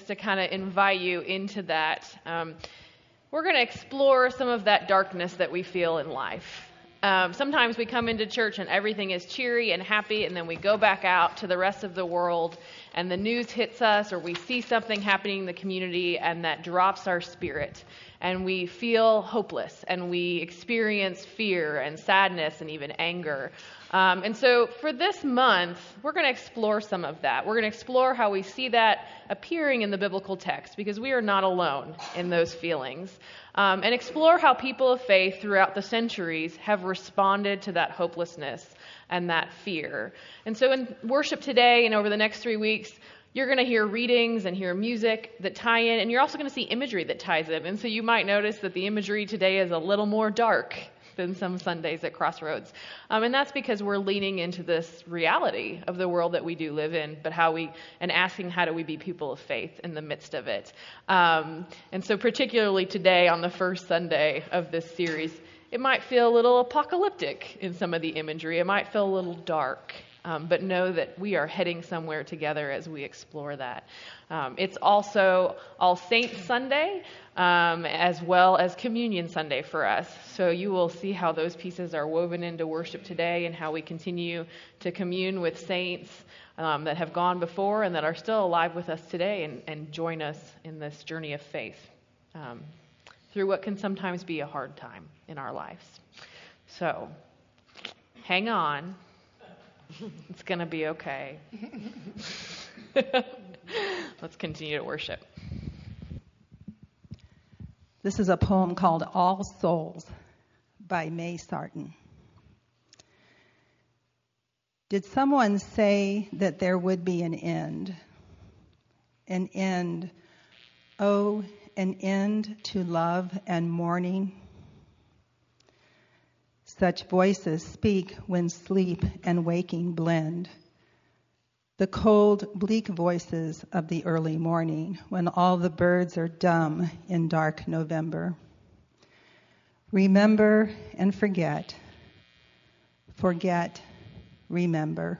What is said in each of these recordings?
just to kind of invite you into that. We're going to explore some of that darkness that we feel in life. Sometimes we come into church and everything is cheery and happy, and then we go back out to the rest of the world and the news hits us, or we see something happening in the community and that drops our spirit, and we feel hopeless and we experience fear and sadness and even anger. And so for this month, we're going to explore some of that. We're going to explore how we see that appearing in the biblical text, because we are not alone in those feelings. And explore how people of faith throughout the centuries have responded to that hopelessness and that fear. And so in worship today and over the next 3 weeks, you're going to hear readings and hear music that tie in, and you're also going to see imagery that ties in. And so you might notice that the imagery today is a little more dark than some Sundays at Crossroads. And that's because we're leaning into this reality of the world that we do live in, but and asking how do we be people of faith in the midst of it. And so particularly today on the first Sunday of this series, it might feel a little apocalyptic in some of the imagery. It might feel a little dark. But know that we are heading somewhere together as we explore that. It's also All Saints Sunday, as well as Communion Sunday for us. So you will see how those pieces are woven into worship today, and how we continue to commune with saints that have gone before and that are still alive with us today, and join us in this journey of faith through what can sometimes be a hard time in our lives. So hang on. It's going to be okay. Let's continue to worship. This is a poem called All Souls by May Sarton. Did someone say that there would be an end? An end, oh, an end to love and mourning? Such voices speak when sleep and waking blend. The cold, bleak voices of the early morning, when all the birds are dumb in dark November. Remember and forget. Forget, remember.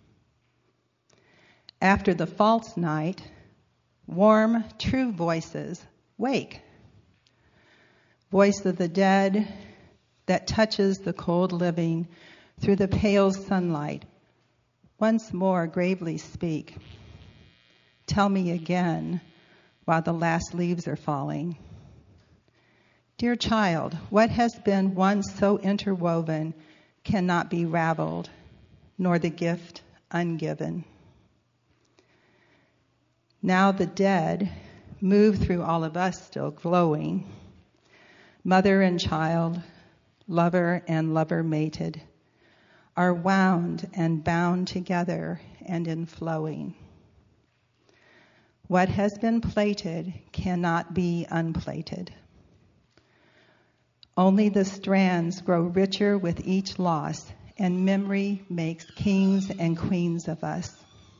After the false night, warm, true voices wake. Voice of the dead that touches the cold living through the pale sunlight, once more gravely speak. Tell me again while the last leaves are falling. Dear child, what has been once so interwoven cannot be raveled, nor the gift ungiven. Now the dead move through all of us still glowing, mother and child, lover and lover mated, are wound and bound together and in flowing. What has been plated cannot be unplated. Only the strands grow richer with each loss, and memory makes kings and queens of us.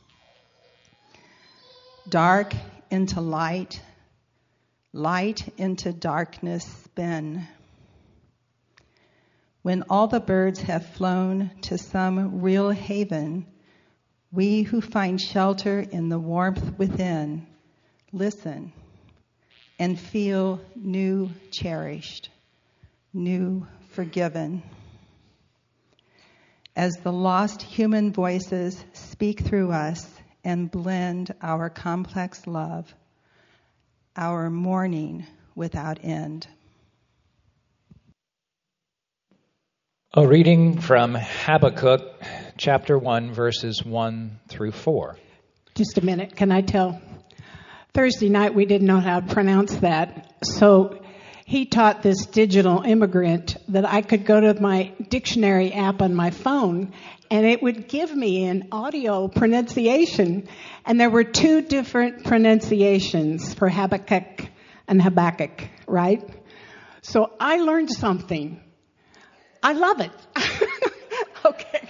Dark into light, light into darkness spin. When all the birds have flown to some real haven, we who find shelter in the warmth within, listen and feel new cherished, new forgiven. As the lost human voices speak through us and blend our complex love, our mourning without end. A reading from Habakkuk, chapter 1, verses 1 through 4. Just a minute. Can I tell? Thursday night, we didn't know how to pronounce that. So he taught this digital immigrant that I could go to my dictionary app on my phone, and it would give me an audio pronunciation. And there were 2 different pronunciations for Habakkuk and Habakkuk, right? So I learned something. I love it. Okay.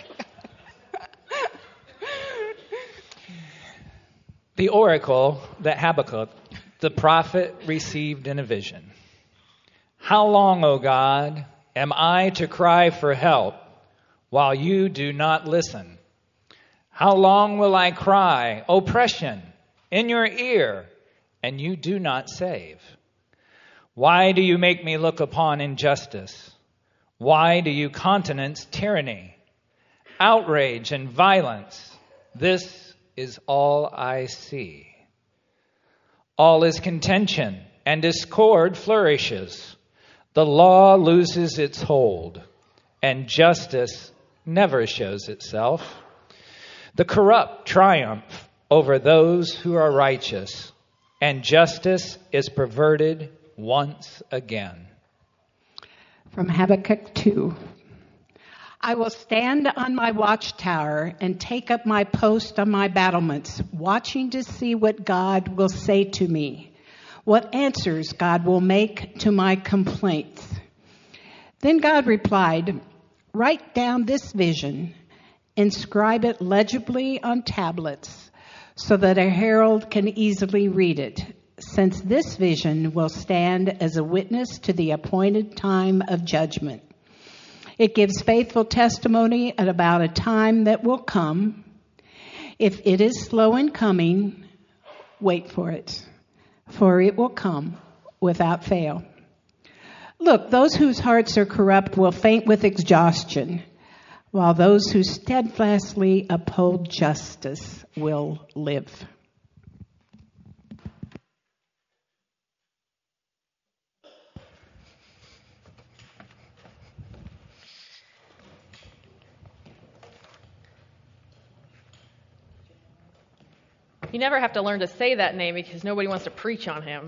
The oracle that Habakkuk, the prophet, received in a vision. How long, O God, am I to cry for help while you do not listen? How long will I cry, oppression, in your ear, and you do not save? Why do you make me look upon injustice? Why do you countenance tyranny, outrage, and violence? This is all I see. All is contention, and discord flourishes. The law loses its hold, and justice never shows itself. The corrupt triumph over those who are righteous, and justice is perverted once again. From Habakkuk 2. I will stand on my watchtower and take up my post on my battlements, watching to see what God will say to me, what answers God will make to my complaints. Then God replied, write down this vision, inscribe it legibly on tablets, so that a herald can easily read it, since this vision will stand as a witness to the appointed time of judgment. It gives faithful testimony at about a time that will come. If it is slow in coming, wait for it, for it will come without fail. Look, those whose hearts are corrupt will faint with exhaustion, while those who steadfastly uphold justice will live. You never have to learn to say that name because nobody wants to preach on him.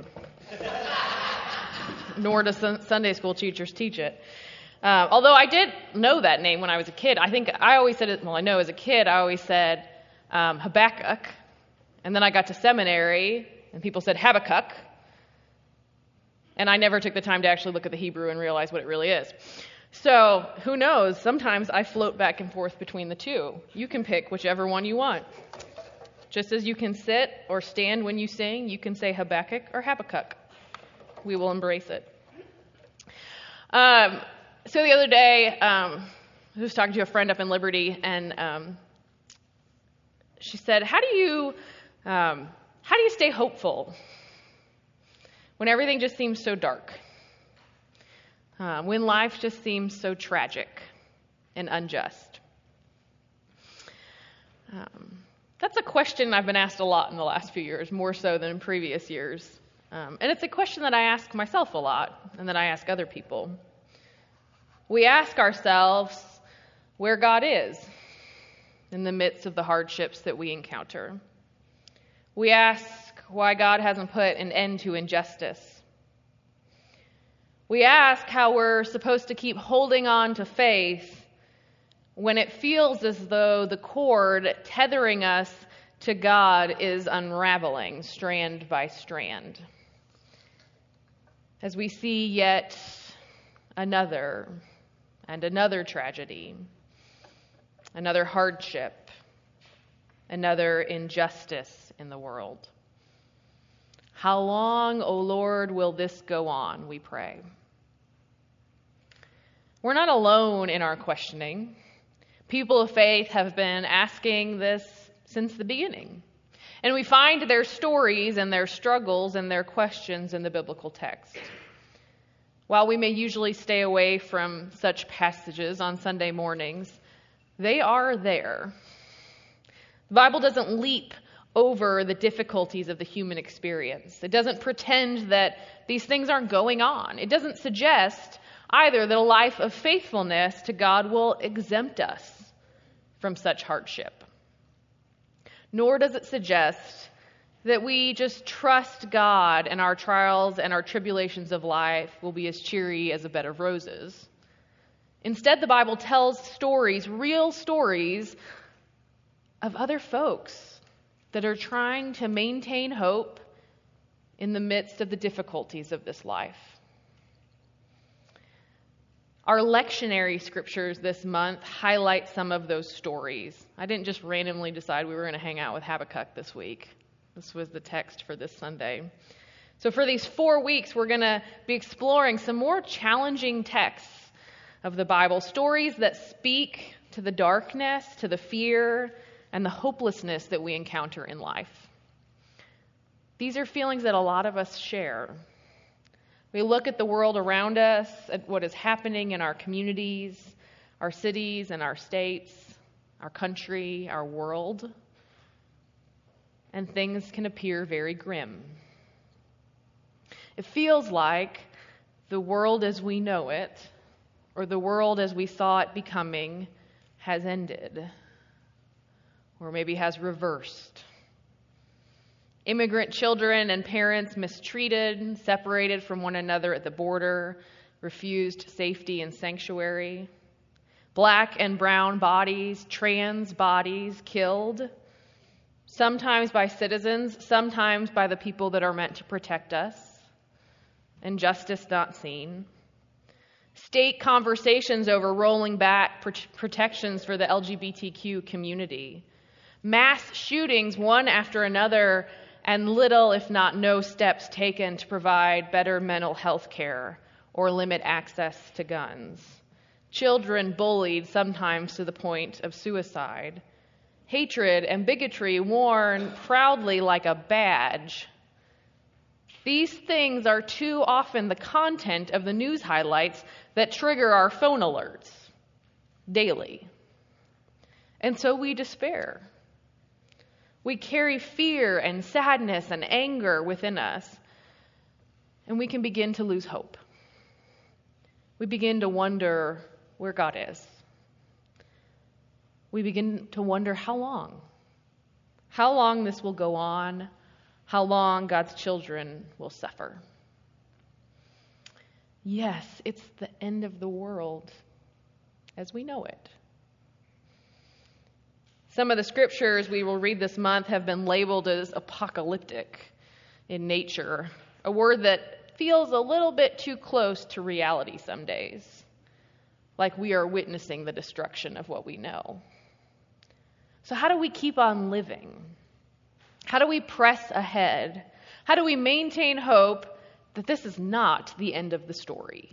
Nor do Sunday school teachers teach it. Although I did know that name when I was a kid. I always said it, I know as a kid, I always said Habakkuk. And then I got to seminary and people said Habakkuk. And I never took the time to actually look at the Hebrew and realize what it really is. So who knows? Sometimes I float back and forth between the two. You can pick whichever one you want. Just as you can sit or stand when you sing, you can say Habakkuk or Habakkuk. We will embrace it. So the other day, I was talking to a friend up in Liberty, and she said, "How do you stay hopeful when everything just seems so dark? When life just seems so tragic and unjust?" That's a question I've been asked a lot in the last few years, more so than in previous years. And it's a question that I ask myself a lot and that I ask other people. We ask ourselves where God is in the midst of the hardships that we encounter. We ask why God hasn't put an end to injustice. We ask how we're supposed to keep holding on to faith when it feels as though the cord tethering us to God is unraveling strand by strand. As we see yet another and another tragedy, another hardship, another injustice in the world. How long, O Lord, will this go on, we pray? We're not alone in our questioning. People of faith have been asking this since the beginning. And we find their stories and their struggles and their questions in the biblical text. While we may usually stay away from such passages on Sunday mornings, they are there. The Bible doesn't leap over the difficulties of the human experience. It doesn't pretend that these things aren't going on. It doesn't suggest either that a life of faithfulness to God will exempt us from such hardship. Nor does it suggest that we just trust God and our trials and our tribulations of life will be as cheery as a bed of roses. Instead, the Bible tells stories, real stories, of other folks that are trying to maintain hope in the midst of the difficulties of this life. Our lectionary scriptures this month highlight some of those stories. I didn't just randomly decide we were going to hang out with Habakkuk this week. This was the text for this Sunday. So for these 4 weeks, we're going to be exploring some more challenging texts of the Bible, stories that speak to the darkness, to the fear, and the hopelessness that we encounter in life. These are feelings that a lot of us share. We look at the world around us, at what is happening in our communities, our cities and our states, our country, our world, and things can appear very grim. It feels like the world as we know it, or the world as we saw it becoming, has ended, or maybe has reversed. Immigrant children and parents mistreated, separated from one another at the border, refused safety and sanctuary. Black and brown bodies, trans bodies killed, sometimes by citizens, sometimes by the people that are meant to protect us, and justice not seen. State conversations over rolling back protections for the LGBTQ community. Mass shootings, one after another, and little, if not no, steps taken to provide better mental health care or limit access to guns. Children bullied, sometimes to the point of suicide. Hatred and bigotry worn proudly like a badge. These things are too often the content of the news highlights that trigger our phone alerts daily. And so we despair. We carry fear and sadness and anger within us, and we can begin to lose hope. We begin to wonder where God is. We begin to wonder how long this will go on, how long God's children will suffer. Yes, it's the end of the world as we know it. Some of the scriptures we will read this month have been labeled as apocalyptic in nature, a word that feels a little bit too close to reality some days, like we are witnessing the destruction of what we know. So how do we keep on living? How do we press ahead? How do we maintain hope that this is not the end of the story?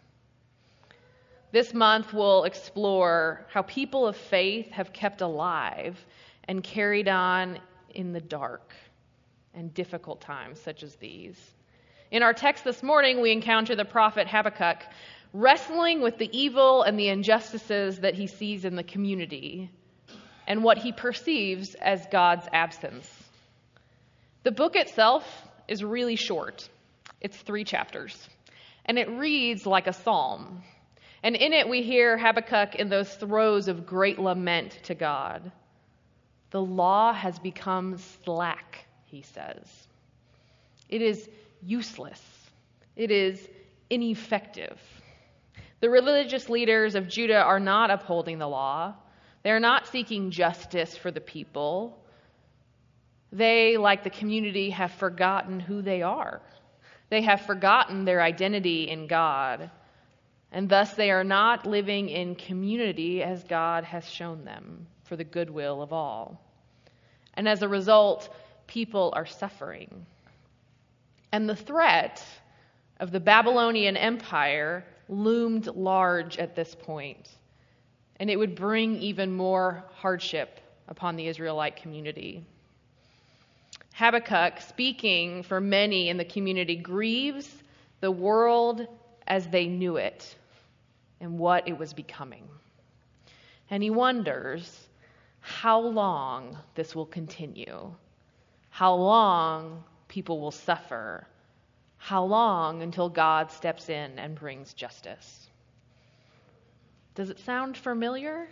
This month we'll explore how people of faith have kept alive and carried on in the dark and difficult times such as these. In our text this morning, we encounter the prophet Habakkuk wrestling with the evil and the injustices that he sees in the community and what he perceives as God's absence. The book itself is really short. It's 3 chapters, and it reads like a psalm. And in it, we hear Habakkuk in those throes of great lament to God. The law has become slack, he says. It is useless. It is ineffective. The religious leaders of Judah are not upholding the law. They are not seeking justice for the people. They, like the community, have forgotten who they are. They have forgotten their identity in God. And thus they are not living in community as God has shown them for the goodwill of all. And as a result, people are suffering. And the threat of the Babylonian Empire loomed large at this point, and it would bring even more hardship upon the Israelite community. Habakkuk, speaking for many in the community, grieves the world as they knew it and what it was becoming. And he wonders how long this will continue, how long people will suffer, how long until God steps in and brings justice. Does it sound familiar?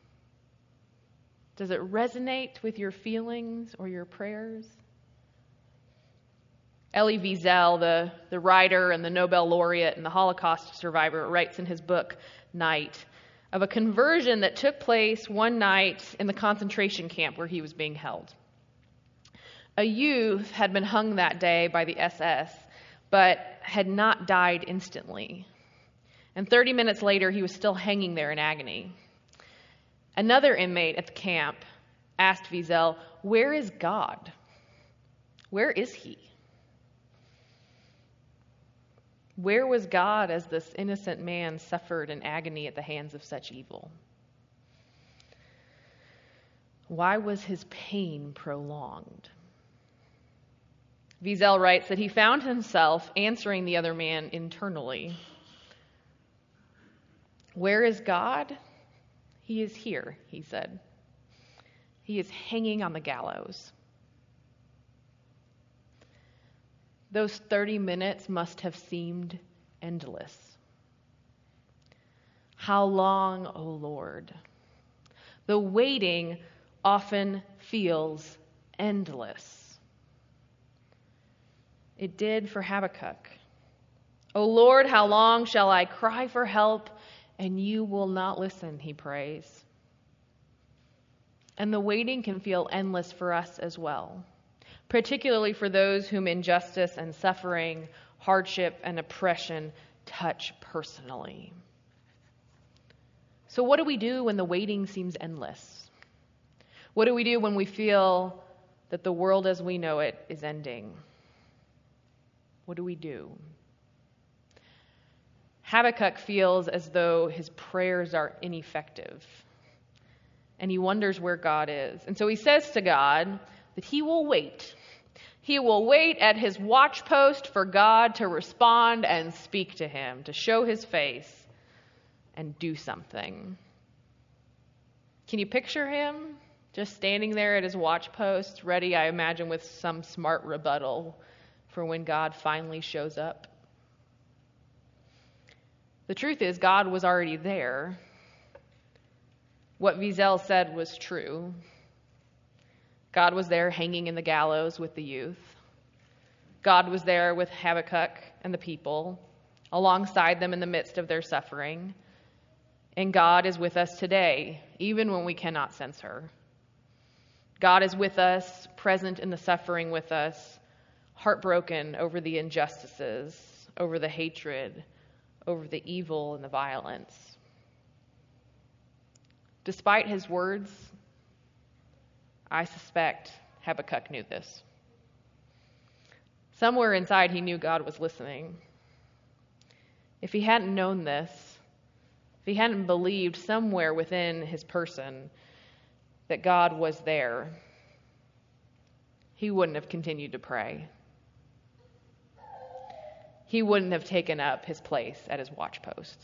Does it resonate with your feelings or your prayers? Elie Wiesel, the writer and the Nobel laureate and the Holocaust survivor, writes in his book, Night, of a conversion that took place one night in the concentration camp where he was being held. A youth had been hung that day by the SS, but had not died instantly. And 30 minutes later, he was still hanging there in agony. Another inmate at the camp asked Wiesel, "Where is God? Where is he? Where was God as this innocent man suffered in agony at the hands of such evil? Why was his pain prolonged?" Wiesel writes that he found himself answering the other man internally. Where is God? He is here, he said. He is hanging on the gallows. Those 30 minutes must have seemed endless. How long, O Lord? The waiting often feels endless. It did for Habakkuk. O Lord, how long shall I cry for help, and you will not listen, he prays. And the waiting can feel endless for us as well, particularly for those whom injustice and suffering, hardship and oppression touch personally. So what do we do when the waiting seems endless? What do we do when we feel that the world as we know it is ending? What do we do? Habakkuk feels as though his prayers are ineffective, and he wonders where God is. And so he says to God that he will wait. He will wait at his watch post for God to respond and speak to him, to show his face and do something. Can you picture him just standing there at his watch post, ready, I imagine, with some smart rebuttal for when God finally shows up? The truth is, God was already there. What Wiesel said was true. God was there hanging in the gallows with the youth. God was there with Habakkuk and the people, alongside them in the midst of their suffering. And God is with us today, even when we cannot sense her. God is with us, present in the suffering with us, heartbroken over the injustices, over the hatred, over the evil and the violence. Despite his words, I suspect Habakkuk knew this. Somewhere inside he knew God was listening. If he hadn't known this, if he hadn't believed somewhere within his person that God was there, he wouldn't have continued to pray. He wouldn't have taken up his place at his watch post.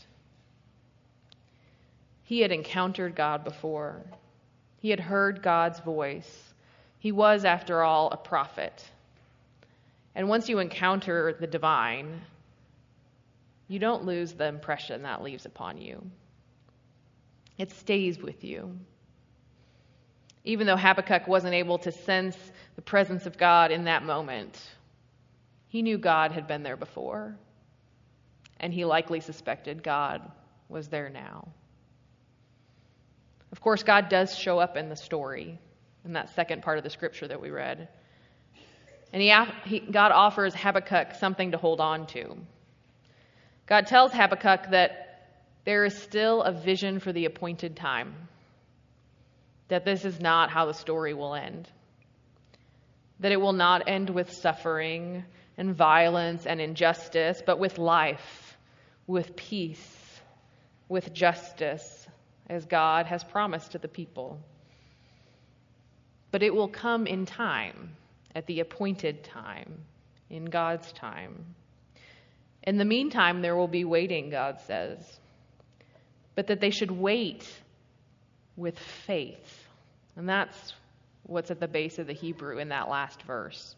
He had encountered God before. He had heard God's voice. He was, after all, a prophet. And once you encounter the divine, you don't lose the impression that leaves upon you. It stays with you. Even though Habakkuk wasn't able to sense the presence of God in that moment, he knew God had been there before, and he likely suspected God was there now. Of course, God does show up in the story, in that second part of the scripture that we read. And God offers Habakkuk something to hold on to. God tells Habakkuk that there is still a vision for the appointed time, that this is not how the story will end, that it will not end with suffering and violence and injustice, but with life, with peace, with justice, as God has promised to the people. But it will come in time, at the appointed time, in God's time. In the meantime, there will be waiting, God says, but that they should wait with faith. And that's what's at the base of the Hebrew in that last verse.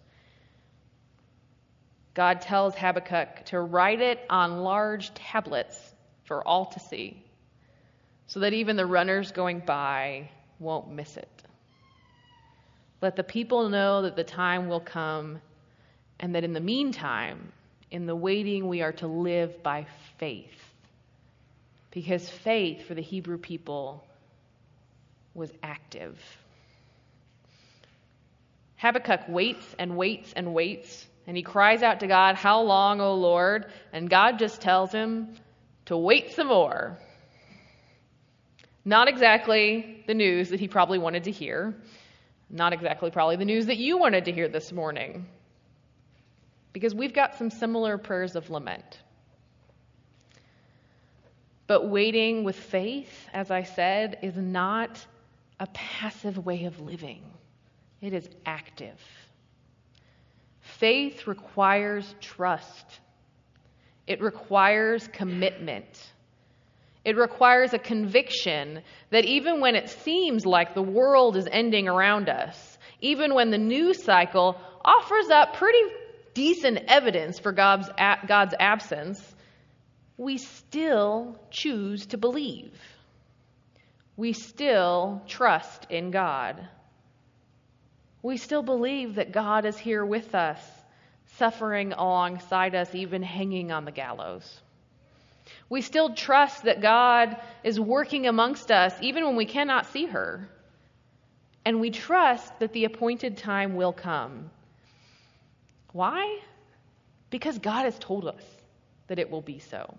God tells Habakkuk to write it on large tablets for all to see, so that even the runners going by won't miss it. Let the people know that the time will come, and that in the meantime, in the waiting, we are to live by faith. Because faith for the Hebrew people was active. Habakkuk waits and waits and waits, and he cries out to God, "How long, O Lord?" And God just tells him to wait some more. Not exactly the news that he probably wanted to hear. Not exactly probably the news that you wanted to hear this morning. Because we've got some similar prayers of lament. But waiting with faith, as I said, is not a passive way of living. It is active. Faith requires trust. It requires commitment. It requires a conviction that even when it seems like the world is ending around us, even when the news cycle offers up pretty decent evidence for God's absence, we still choose to believe. We still trust in God. We still believe that God is here with us, suffering alongside us, even hanging on the gallows. We still trust that God is working amongst us, even when we cannot see her. And we trust that the appointed time will come. Why? Because God has told us that it will be so.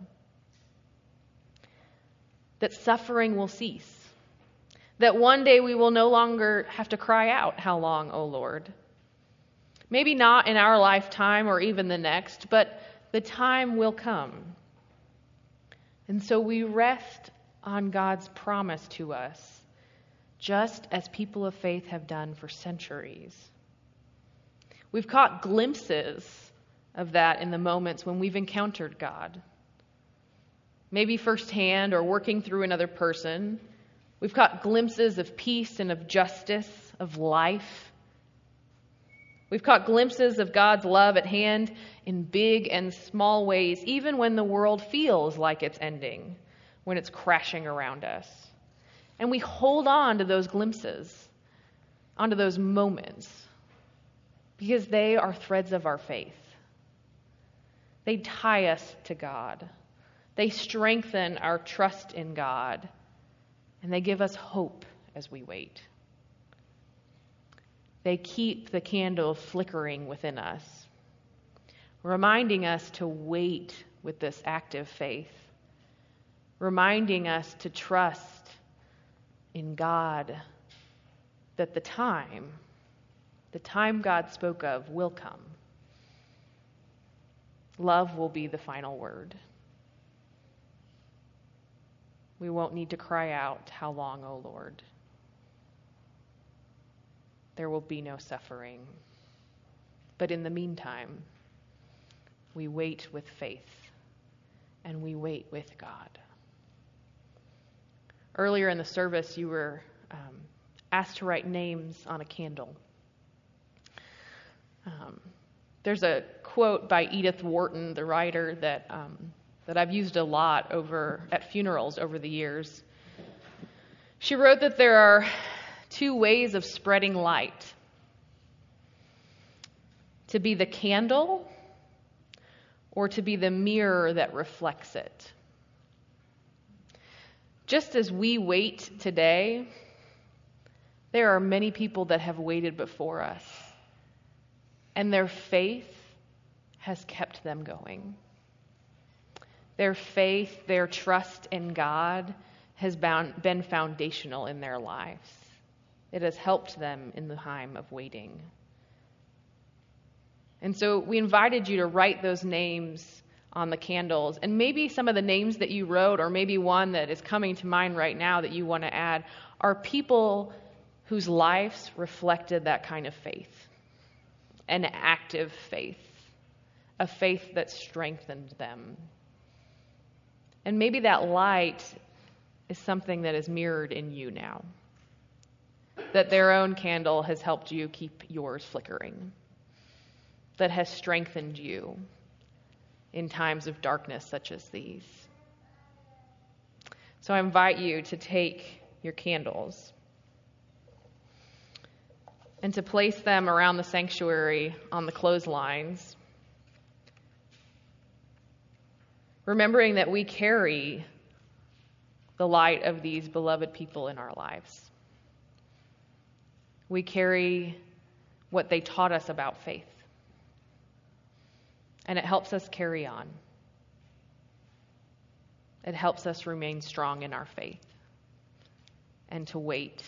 That suffering will cease. That one day we will no longer have to cry out, "How long, O Lord?" Maybe not in our lifetime or even the next, but the time will come. And so we rest on God's promise to us, just as people of faith have done for centuries. We've caught glimpses of that in the moments when we've encountered God. Maybe firsthand or working through another person. We've caught glimpses of peace and of justice, of life. We've caught glimpses of God's love at hand in big and small ways, even when the world feels like it's ending, when it's crashing around us. And we hold on to those glimpses, onto those moments, because they are threads of our faith. They tie us to God. They strengthen our trust in God, and they give us hope as we wait. They keep the candle flickering within us, reminding us to wait with this active faith, reminding us to trust in God that the time God spoke of will come. Love will be the final word. We won't need to cry out, "How long, O Lord?" There will be no suffering. But in the meantime, we wait with faith and we wait with God. Earlier in the service, you were asked to write names on a candle. There's a quote by Edith Wharton, the writer, that I've used a lot at funerals over the years. She wrote that there are two ways of spreading light: to be the candle or to be the mirror that reflects it. Just as we wait today, there are many people that have waited before us, and their faith has kept them going. Their faith, their trust in God has been foundational in their lives. It has helped them in the time of waiting. And so we invited you to write those names on the candles. And maybe some of the names that you wrote, or maybe one that is coming to mind right now that you want to add, are people whose lives reflected that kind of faith. An active faith. A faith that strengthened them. And maybe that light is something that is mirrored in you now. That their own candle has helped you keep yours flickering. That has strengthened you in times of darkness such as these. So I invite you to take your candles and to place them around the sanctuary on the clotheslines, remembering that we carry the light of these beloved people in our lives. We carry what they taught us about faith. And it helps us carry on. It helps us remain strong in our faith. And to wait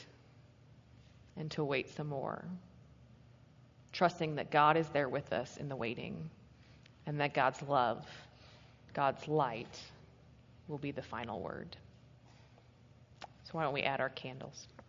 some more. Trusting that God is there with us in the waiting. And that God's love, God's light will be the final word. So why don't we add our candles?